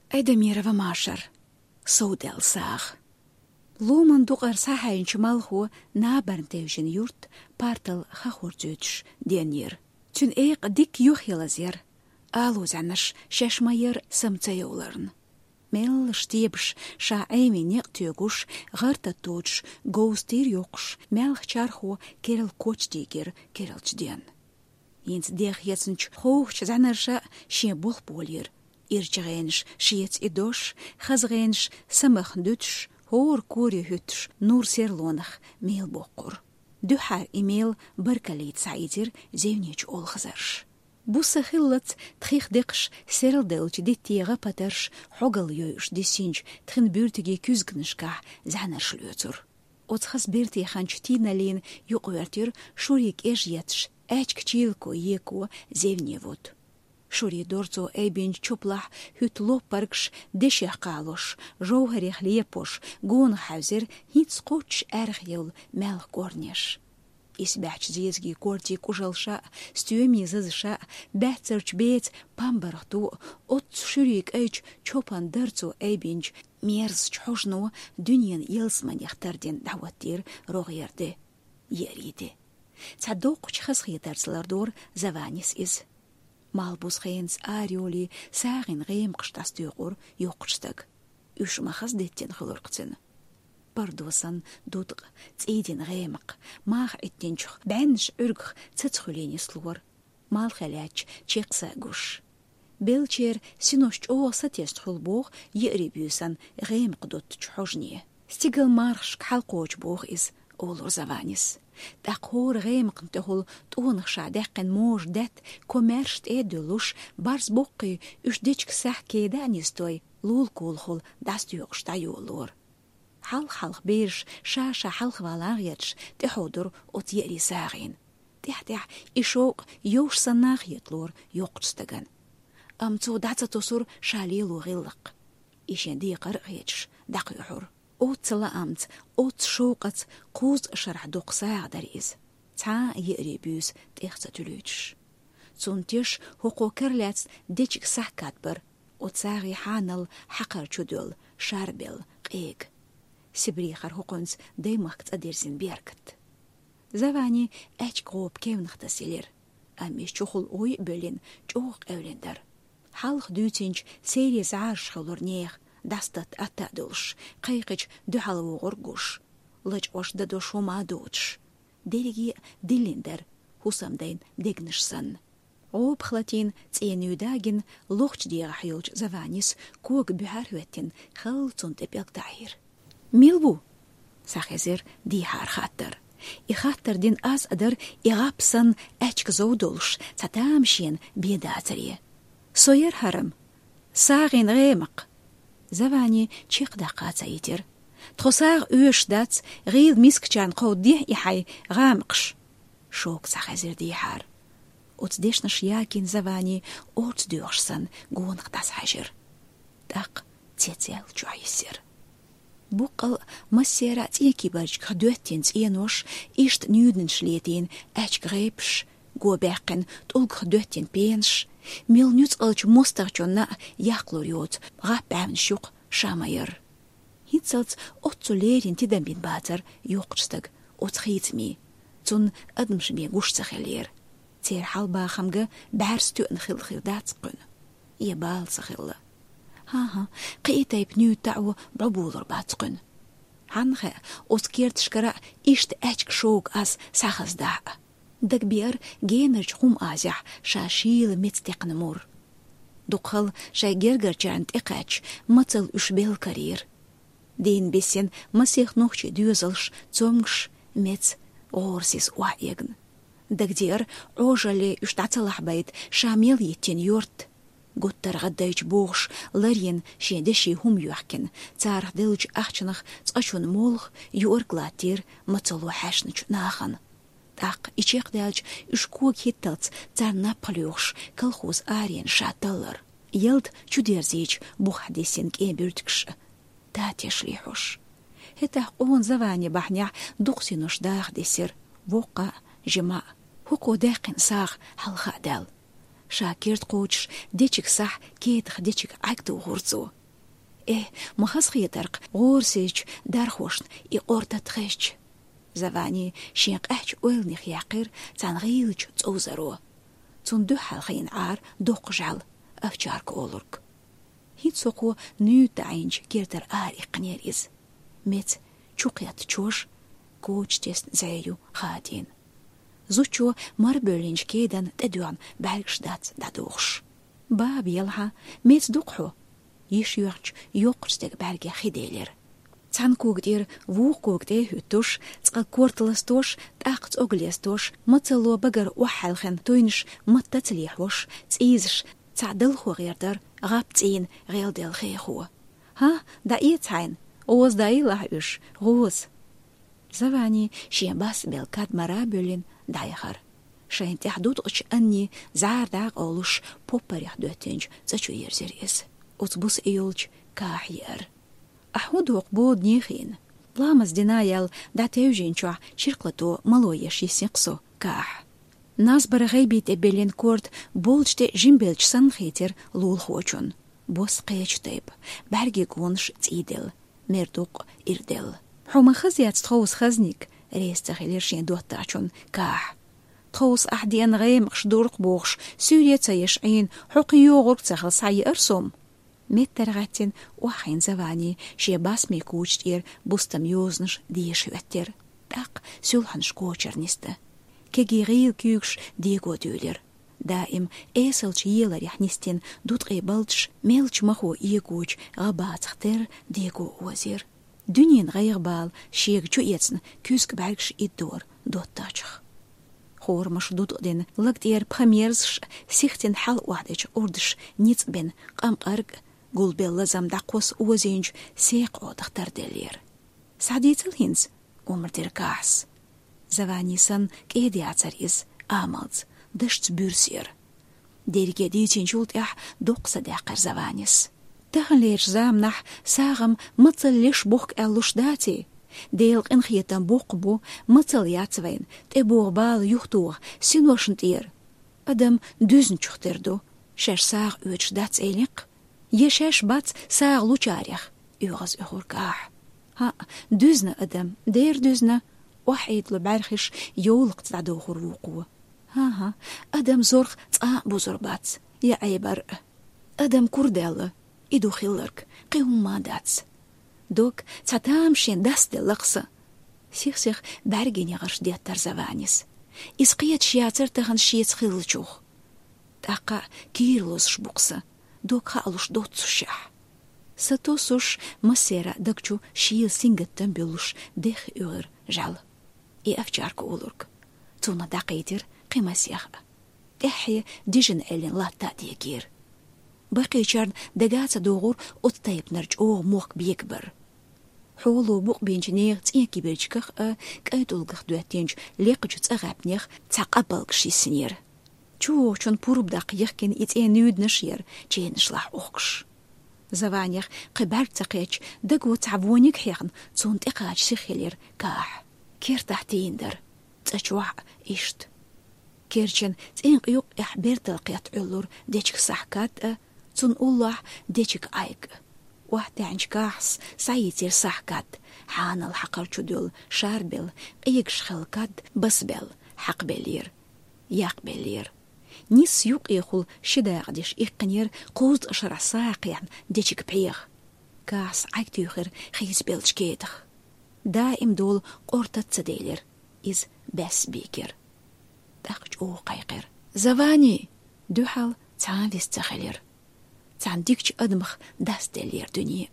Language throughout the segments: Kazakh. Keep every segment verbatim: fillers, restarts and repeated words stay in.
Эдемирова Машер. Соудел саг. Ломан дугар сахайн чмалху набарнтевжин юрт партал хахурзүтш денир. Тюн эйк дик юхилазер. Алузанаш шешмайер самцайоларн. Мел штебш ша эми нектюгуш гарта точш гоустир йокш мелх чарху керел кочтигер керелчден. Инц дех яцнч хоуч занарша ши бул болир. Ирчгенш шиец идош хазгенш самахндүтш хор кури хүтш нур серлонах мел бокур. Духа имел баркалит сайдир зевнич олхазарш. Буса хиллат тхих декш серелделч диттига патерш хогал йош дисинч тхин бюртиги күзгнишка занарш лёцур. Оцхас бирти ханчтиналин юқвертир шурик эжьетш эчкчилко еко зевневот. Шури дорцо эйбинч чуплах хют лопаркш дешех калош жоухарих лепош гон хавзер хиц коч эрхил мелх корнеш. Исбяч зезги корти кужалша стюми зазша бәцерч бет памбархту от шурик эйч чопан дорцо эйбинч мерз чхожно дуньян елсман яхтарден даваттир рогерде ериде. Цадоқ чхас хитарслардор заванис из. Малбус хейнс ариоли сагин гейм кыштастыгур йоқчтаг. Үш махас деттен хылырқцын. Бардусан дудг цидин геймак мах иттенчх бэнш үрг цэцхүленислур. Мал халяч чекса гуш. Белчер синошч оса тестхулбух ерибюсан геймкдот чхожни. Стигал марш кхалқоч бух из олур заванис. Дақор геймкнтехул туунхша даққан мож дат комершт эдулуш барс боққи үш дечк сах кеданистой лул кулхул дастюқшта юлур. Хал халх бирш шаша халх валагьяч теходур от ери сагин. Тех-тех ишоқ йош санахьятлур йоқчстаган. Амцу дацатусур шалилу гиллақ. Ишенди қарғяч дақюхур. Отцла амц, от шоқац, қуз шарх доқсаға дариз. Ца еребюз техца түлүйч. Цунтиш хуқу кірләц дечік сахкат бір. Отсағы ханал хақар чудул, шарбел, қег. Сибрихар хуқунц даймақц адерзин беркіт. Завани әч қоп кевнықта селер. Амеш чухул ой бөлін чоқ әулендер. Халқ дүйтінч сері заарш хылыр нех. Дастат атадулш, қайқыч дұхалу ғұргуш, лыч ошда дошума дудш. Дереги дилиндер, хусамдайн дегнішсан. Оп хлатин ценюдагин лохч диға хилч заванис куг бюхар хуеттин хыл цунте пелктайр. Милбу, сахезер дихар хаттар. И хаттар дин аз адар иғапсан әчк зоудулш, цатамшин бедацари. Сойер харам, сағин ғемақ. Завани чиқ дақаца итер. Тхосар үш дац ғил мискчан қоддих ихай ғамқш. Шок сахазир дихар. Отдешнаш якин завани отдюшсан гонқ дас хажир. Дақ цецел чуайсир. Буқал массера цеки барч кхдуеттин ценош ишт нюден шлетин әч грепш гобеқин тулг кхдуеттин пенш. Мил нюц алч мостарчонна яқлуриот ғапбәвн шуқ шамайыр. Хитсалц отцу лерин тидамбин батар йоқчстаг отхитми. Цун адмшме гушцахелер. Цер халбахамга бәрстуын хилхилдацқын. Ебалцахилла. Ха-ха, қийтайп ню тау бабулыр бацқын. Ханха оскертшкара ишт әчк шоук аз сахазда. Дагбер генерч хум азях шашил мецтекнмур. Дукхал шайгергерчант экач мацал ушбел карьер. Дин бесен масех нохче дюзалш цомгш мец орсис уаегн. Дагдер ожали уштацалах байт шамел еттен юрт. Готтар гаддайч богш ларьен шендеши хум юахкен. Царх делч ахчанах цачун молх юрглатир мацалу хашныч нахан. Так ичек дälч ушкук хитталц царна палюш колхоз арен шаталар. Елд чудерзич бухадесин кебюрткш. Та тешлихуш. Это он завани бахня духсинуш дах десер. Вока жема. Хуко дакин сах халха дал. Шакирт коуч дечик сах кетх дечик акту гурцу. Э, махас хиетарк, горсич, дархошн, и орда тхэч. Завани, шенк эч ойлних яқир, цан гилч цозаро. Цун духал хин ар, доқжал, авчарк олурк. Хит соқу ню таинч кертер ар иқнериз. Мец чуқят чош, коч тест зэю хадин. Зучо мар бөлинч кейдан тедуан бәлгшдац дадуғш. Баб елха, мец дұқху. Еш юрч йоқырстек бәлге хиделер. Цан көгдер вуқ көгде хүттуш, цқа кортылыстуш, тақц оглестуш, мыцыло багар уахалхын тойныш мыттацлихуш, цизш, цадыл хуғердар, ғапцин ғелдел хейху. Ха, да и цайн, оз да и лахуш, ғуз. Завани шиебас белкад мара бөлін дайхар. Шайн тяхдуд ұч анни зардаг олуш поппарях дөтенж зачу ерзерез. Уцбус иолч кахьер. Ахуду оқбуд нихин. Ламаз динаял да теужинчуа чирклату малоеш есексо ках. Нас барагайбит эбелен корд болчте жимбелч санхетер лул хочун. Бос қечтейб, бәрге гонш цидел, мердуқ ирдел. Хумахаз яц тхоус хазник, рейстах илершен дуаттачун ках. Тхоус ахдиан гаймш дурқ бохш, сюрец ешин, хуқи йогурк цахал сай арсом. Меттергаттен уахин завани, шебас ми кучтир, бустам юзнаш дешветтер. Так сюлхан шкочернисте. Кеги рил кюкш диего дюлер. Даим эсэлч елар яхнистен дутгы балч мелч маху иегуч габацхтер диего озер. Дүнин гайгбал шег чуецн күск бәлгш иддор доттачх. Хормаш дутден лагдер пхамерс сихтен хал уадыч урдыш ницбен қамқарг гулбелла замдақос озенж сеқ одықтар делер. Садицл хинз умрдер кас. Заванисан кеди ацариз амалз дышц бюрсер. Дерге дичен чултях доқса дақар заванис. Тахын лерш замнах сағым мыцыл леш бох әлуш дати. Дейлq инхиетан боқбу мыцыл яцвайн те боғбал юхтуғ синошынт ер. Адам дүзін чухтерду. Шаш сағ өч дац элиқ. Ешаш бац сағ лучарях. Уғыз уғырках. Ха, дүзні адам, дер дүзні. واحد لبعرخش يولق تعدو خروقو. ها ها أدم زورخ تقا بوزربات يا عيبر أدم كوردال إدو خيلرك قيهم ما داتس دوك تعتام شين داست اللقصة سيخ سيخ بارجين يغرش ديات ترزوانيس إسقيت شياتر تغن شيت خيلجوخ تاقا كيرلوز شبوقسة دوك خالوش دوت سوشح ستو سوش مسيرا دكجو شيل سينجت تنبيلوش ديخ يغر جال إي أفجارك أولورك تونا دقيتر قيمة سياخ تحي ديجن إلين لا تأديكير باقي شارن دقات دوغور أطيب نرج أوغ موق بيكبر حولو بوق بينجنيغ تيكي بيجكخ كأيدولغخ دواتينج ليقجو تأغابنيغ تاقبالك شي سنير چو چون پورب دقيق كن إتين نيود نشير جين نشلاح أوغش زوانيغ قبارك تقيج دقو تعبونيك حيغن تون تقاج سيخيلير كاح كير تحتين در تأجوع إشت كيرجن تين قيوق إحبير تلقيت علور ديشك صحكات تون الله ديشك آيك واحد عنج كاحس سايتير صحكات حان الحقر جدول شاربل قيقش خلقات بسبل حق بلير ياق بلير نيس يوق يخل شداغ ديش إقنير قوز أشرع ساقيان ديشك بيغ كاس عيك تيوخر خيز بيلش كيتخ دائم دول قرطة تديلر إز بس بيكر داقج أو قيقر زواني دوحال تان فيستخلير تان ديكج أدمخ داس دلير دنيا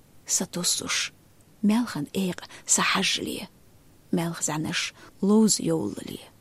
ستوسوش ملخن إيق سحجلي ملخ زعنش لوز يوللي